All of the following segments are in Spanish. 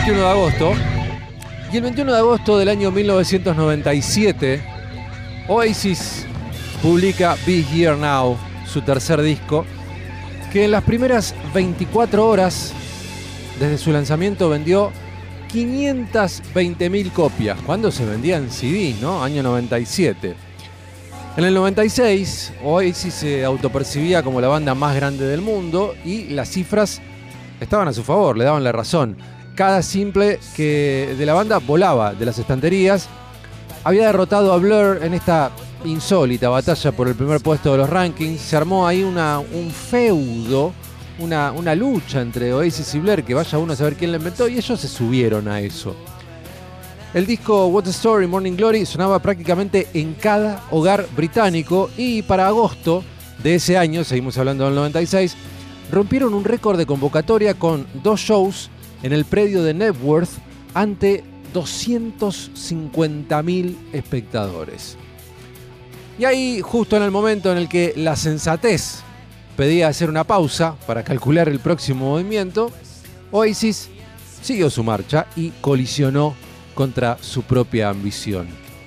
21 de agosto. Y el 21 de agosto del año 1997, Oasis publica Be Here Now, su tercer disco, que en las primeras 24 horas desde su lanzamiento vendió 520.000 copias, cuando se vendían CDs, ¿no? Año 97. En el 96, Oasis se autopercibía como la banda más grande del mundo y las cifras estaban a su favor, le daban la razón. Cada simple que de la banda volaba de las estanterías. Había derrotado a Blur en esta insólita batalla por el primer puesto de los rankings. Se armó ahí un feudo, una lucha entre Oasis y Blur, que vaya uno a saber quién la inventó, y ellos se subieron a eso. El disco What's the Story, Morning Glory sonaba prácticamente en cada hogar británico, y para agosto de ese año, seguimos hablando del 96, rompieron un récord de convocatoria con 2 shows en el predio de Knebworth ante 250.000 espectadores. Y ahí, justo en el momento en el que la sensatez pedía hacer una pausa para calcular el próximo movimiento, Oasis siguió su marcha y colisionó contra su propia ambición.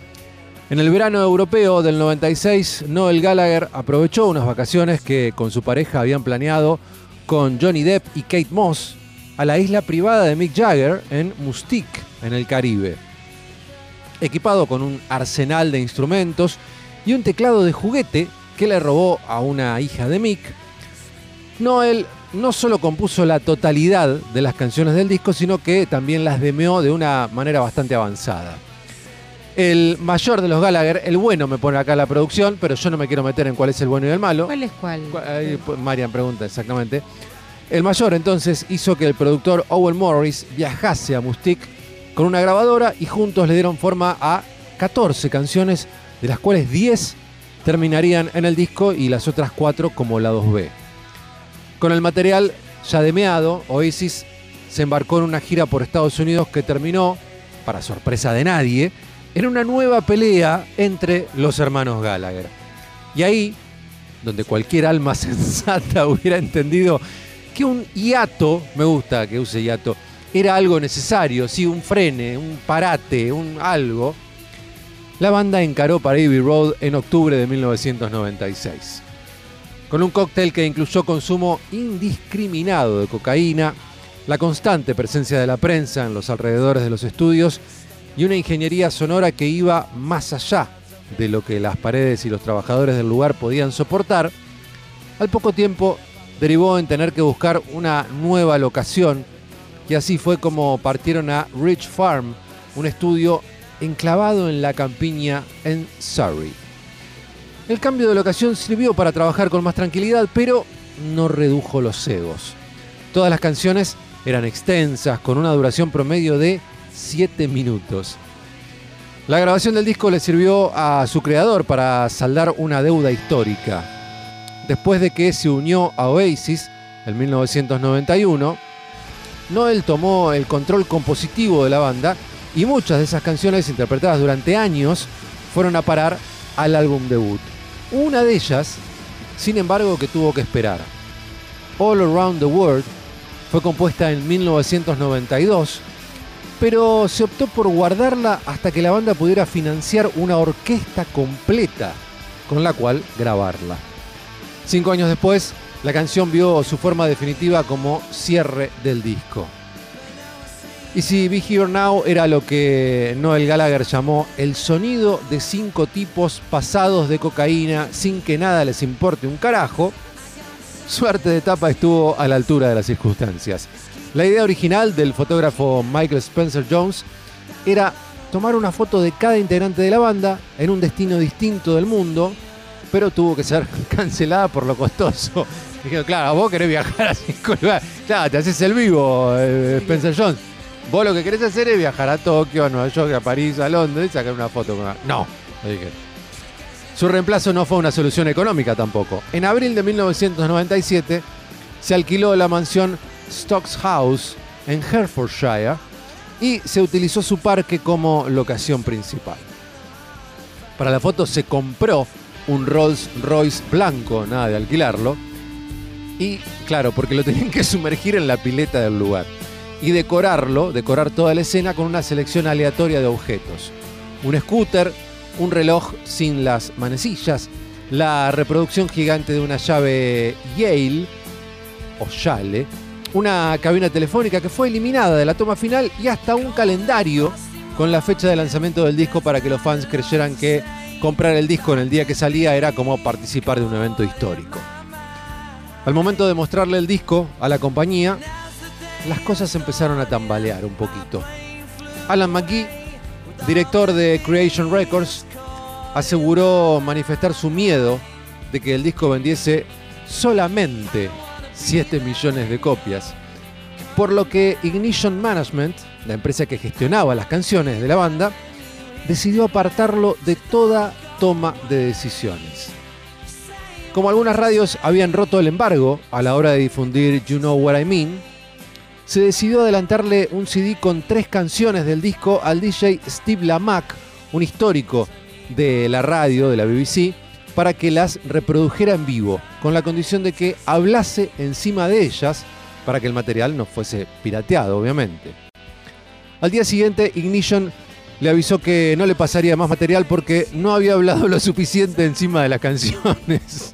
En el verano europeo del 96, Noel Gallagher aprovechó unas vacaciones que con su pareja habían planeado con Johnny Depp y Kate Moss a la isla privada de Mick Jagger en Mustique, en el Caribe. Equipado con un arsenal de instrumentos y un teclado de juguete que le robó a una hija de Mick, Noel no solo compuso la totalidad de las canciones del disco, sino que también las demeó de una manera bastante avanzada. El mayor de los Gallagher, el bueno, me pone acá la producción, pero yo no me quiero meter en cuál es el bueno y el malo. ¿Cuál es cuál? Marian pregunta exactamente. El mayor entonces hizo que el productor Owen Morris viajase a Mustique con una grabadora y juntos le dieron forma a 14 canciones, de las cuales 10 terminarían en el disco y las otras 4 como lados B. Con el material ya demeado, Oasis se embarcó en una gira por Estados Unidos que terminó, para sorpresa de nadie, en una nueva pelea entre los hermanos Gallagher. Y ahí, donde cualquier alma sensata hubiera entendido que un hiato, me gusta que use hiato, era algo necesario, sí, un frene, un parate, un algo, la banda encaró para Abbey Road en octubre de 1996. Con un cóctel que incluyó consumo indiscriminado de cocaína, la constante presencia de la prensa en los alrededores de los estudios y una ingeniería sonora que iba más allá de lo que las paredes y los trabajadores del lugar podían soportar, al poco tiempo derivó en tener que buscar una nueva locación, y así fue como partieron a Ridge Farm, un estudio enclavado en la campiña en Surrey. El cambio de locación sirvió para trabajar con más tranquilidad, pero no redujo los egos. Todas las canciones eran extensas, con una duración promedio de 7 minutos. La grabación del disco le sirvió a su creador para saldar una deuda histórica. Después de que se unió a Oasis en 1991, Noel tomó el control compositivo de la banda y muchas de esas canciones interpretadas durante años fueron a parar al álbum debut. Una de ellas, sin embargo, que tuvo que esperar. All Around the World fue compuesta en 1992, pero se optó por guardarla hasta que la banda pudiera financiar una orquesta completa con la cual grabarla. 5 años después, la canción vio su forma definitiva como cierre del disco. Y si Be Here Now era lo que Noel Gallagher llamó el sonido de 5 tipos pasados de cocaína sin que nada les importe un carajo, suerte de tapa estuvo a la altura de las circunstancias. La idea original del fotógrafo Michael Spencer Jones era tomar una foto de cada integrante de la banda en un destino distinto del mundo, pero tuvo que ser cancelada por lo costoso. Dijeron, claro, vos querés viajar a 5 lugares. Claro, te haces el vivo, Spencer Jones. Vos lo que querés hacer es viajar a Tokio, a Nueva York, a París, a Londres y sacar una foto con... No, le dije. Su reemplazo no fue una solución económica tampoco. En abril de 1997 se alquiló la mansión Stocks House en Hertfordshire y se utilizó su parque como locación principal. Para la foto se compró un Rolls Royce blanco, nada de alquilarlo, y claro, porque lo tenían que sumergir en la pileta del lugar. y decorar toda la escena con una selección aleatoria de objetos. Un scooter, un reloj sin las manecillas, la reproducción gigante de una llave Yale, o Yale, una cabina telefónica que fue eliminada de la toma final y hasta un calendario con la fecha de lanzamiento del disco para que los fans creyeran que comprar el disco en el día que salía era como participar de un evento histórico. Al momento de mostrarle el disco a la compañía, las cosas empezaron a tambalear un poquito. Alan McGee, director de Creation Records, aseguró manifestar su miedo de que el disco vendiese solamente 7 millones de copias, por lo que Ignition Management, la empresa que gestionaba las canciones de la banda, decidió apartarlo de toda toma de decisiones. Como algunas radios habían roto el embargo a la hora de difundir You Know What I Mean, se decidió adelantarle un CD con 3 canciones del disco al DJ Steve Lamacq, un histórico de la radio, de la BBC, para que las reprodujera en vivo, con la condición de que hablase encima de ellas para que el material no fuese pirateado, obviamente. Al día siguiente, Ignition le avisó que no le pasaría más material porque no había hablado lo suficiente encima de las canciones.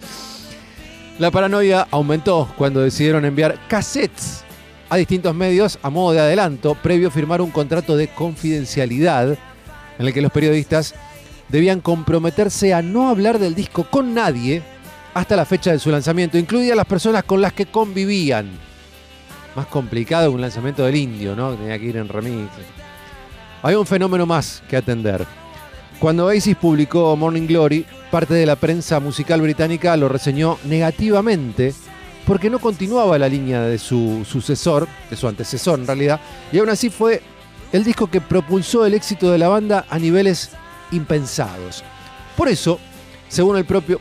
La paranoia aumentó cuando decidieron enviar cassettes a distintos medios a modo de adelanto, previo a firmar un contrato de confidencialidad en el que los periodistas debían comprometerse a no hablar del disco con nadie hasta la fecha de su lanzamiento, incluidas las personas con las que convivían. Más complicado que un lanzamiento del Indio, ¿no? Tenía que ir en remix. Había un fenómeno más que atender. Cuando Oasis publicó Morning Glory, parte de la prensa musical británica lo reseñó negativamente porque no continuaba la línea de su sucesor, de su antecesor en realidad, y aún así fue el disco que propulsó el éxito de la banda a niveles impensados. Por eso, según el propio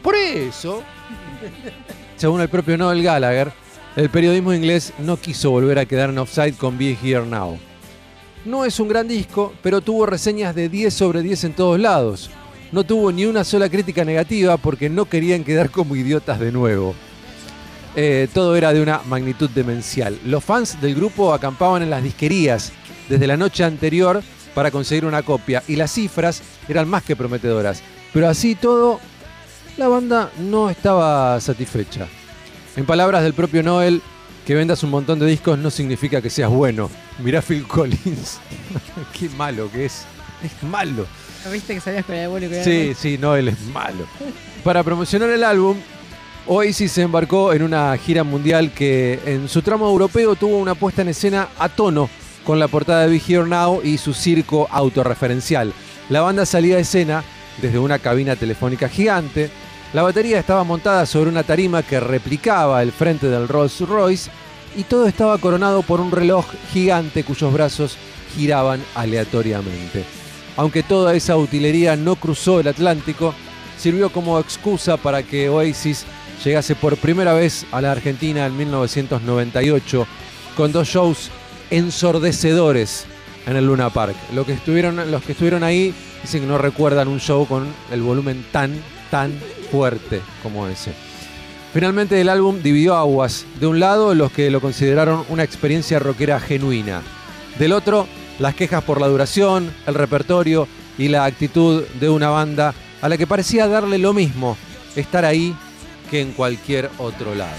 Noel Gallagher, el periodismo inglés no quiso volver a quedar en offside con Be Here Now. No es un gran disco, pero tuvo reseñas de 10 sobre 10 en todos lados. No tuvo ni una sola crítica negativa porque no querían quedar como idiotas de nuevo. Todo era de una magnitud demencial. Los fans del grupo acampaban en las disquerías desde la noche anterior para conseguir una copia y las cifras eran más que prometedoras. Pero así todo, la banda no estaba satisfecha. En palabras del propio Noel, que vendas un montón de discos no significa que seas bueno. Mirá Phil Collins. Qué malo que es. Es malo. ¿Viste que sabías que era bueno y que era malo? Sí, Noel es malo. Para promocionar el álbum, Oasis se embarcó en una gira mundial que en su tramo europeo tuvo una puesta en escena a tono con la portada de Be Here Now y su circo autorreferencial. La banda salía a escena desde una cabina telefónica gigante. La batería estaba montada sobre una tarima que replicaba el frente del Rolls Royce y todo estaba coronado por un reloj gigante cuyos brazos giraban aleatoriamente. Aunque toda esa utilería no cruzó el Atlántico, sirvió como excusa para que Oasis llegase por primera vez a la Argentina en 1998 con 2 shows ensordecedores en el Luna Park. Los que estuvieron ahí dicen que no recuerdan un show con el volumen tan fuerte como ese. Finalmente el álbum dividió aguas. De un lado, los que lo consideraron una experiencia rockera genuina. Del otro, las quejas por la duración, el repertorio y la actitud de una banda a la que parecía darle lo mismo estar ahí que en cualquier otro lado.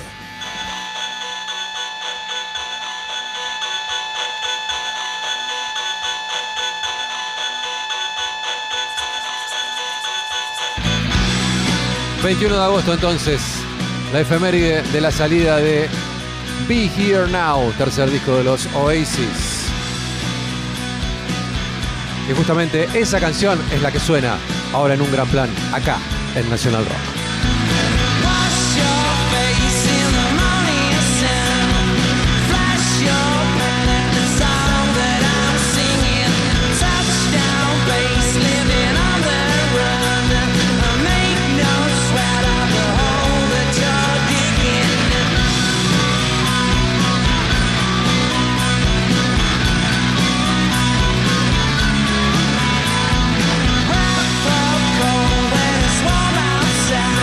...21 de agosto entonces... ...la efeméride de la salida de... Be Here Now... ...tercer disco de los Oasis... ...y justamente esa canción es la que suena... ...ahora en un gran plan... ...acá en Nacional Rock. Outside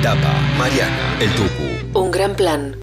Lapa, Mariana, el Tucu. Un gran plan.